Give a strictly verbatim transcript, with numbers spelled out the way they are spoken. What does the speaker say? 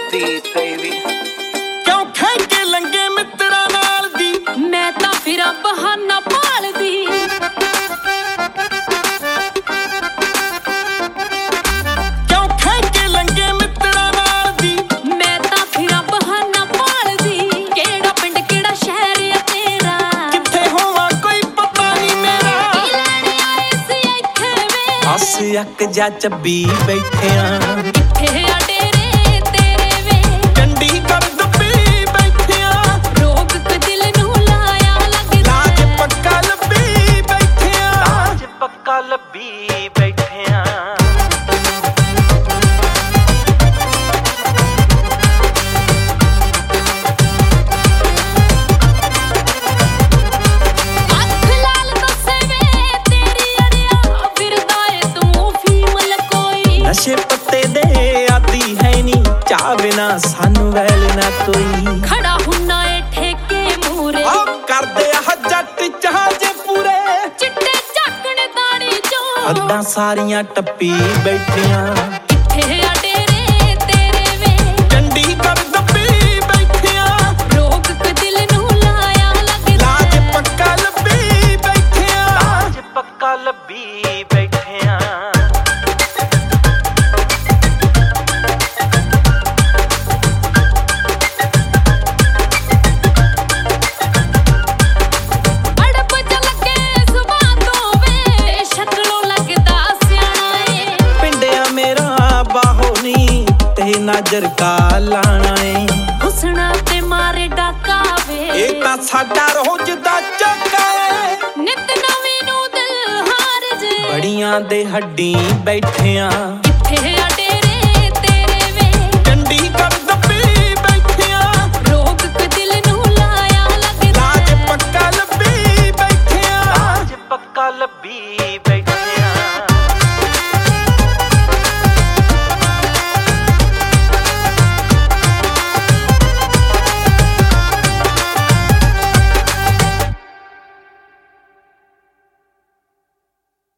deep, baby. क्यों खेंके लंगे मित्रा नाल दी मैं तां फिरां बहाना भालदी क्यों खेंके लंगे मित्रा नाल दी मैं तां फिरां बहाना भालदी केड़ा पिंड केड़ा शहर आ तेरा किथे होवां कोई पता नहीं मेरा की लैण आए सी इत्थे वे हस अक जा चब्बी बैठे आ किथे आ डेरे तेरे वे चंडीगढ़ दुबई बैठे आ रोग क दिल नूं लाया लगदा लाज पक्का लब्बी बैठे आ लाज पक्का लब्बी बैठे आ ਅੱਖ ਲਾਲ ਦੱਸੇ ਵੇ ਤੇਰੀ ਅੜਿਆ ਫਿਰਦਾ ਏ ਤੂੰ ਫੀਮਲ ਕੋਈ नशे पत्ते दे आदि है नी चाह बिना सानू वैल ना कोई ਖੜਾ ਹੁੰਨਾ ਏ ਠੇਕੇ ਮੂਰੇ आ करदे आ जट जहाजे पूरे ਚਿੱਟੇ ਝਾਕਣ ਦਾੜੀ ਚੋਂ अद्दां सारियां टप्पी बैठियां ਕਿੱਥੇ ਆ ਡੇਰੇ ਤੇਰੇ ਵੇ चंडीगढ़ दुबई बैठियां ਰੋਗ ਕ ਦਿਲ ਨੂੰ ਲਾਇਆ ਲੱਗਦਾ लाज पक्का लब्बी बैठियां लाज पक्का लब्बी बैठे आ ਅੜਪ ਚ ਲੱਗੇ ਸੁਭਾਅ ਤੋਂ ਵੇ ਸ਼ਕਲੋਂ ਲੱਗਦਾ ਸਿਆਣਾ ਏ पिंडिया मेरा बाहो नी ते नजर का लाना है ਹੁਸਨਾ ਤੇ ਮਾਰੇ ਡਾਕਾ ਵੇ ये तां साडा रोज दा चक्का है ਨਿਤ ਨਵੀਂ ਨੂੰ ਦਿਲ ਹਾਰ ਜੇ बड़ियां दे हड्डी बैठियां ਕਿੱਥੇ ਆ ਡੇਰੇ ਤੇਰੇ ਵੇ चंडीगढ़ दुबई बैठियां ਰੋਗ ਕ ਦਿਲ ਨੂੰ ਲਾਇਆ ਲੱਗਦਾ लाज पक्का लब्बी बैठियां लाज पक्का लब्बी बैठे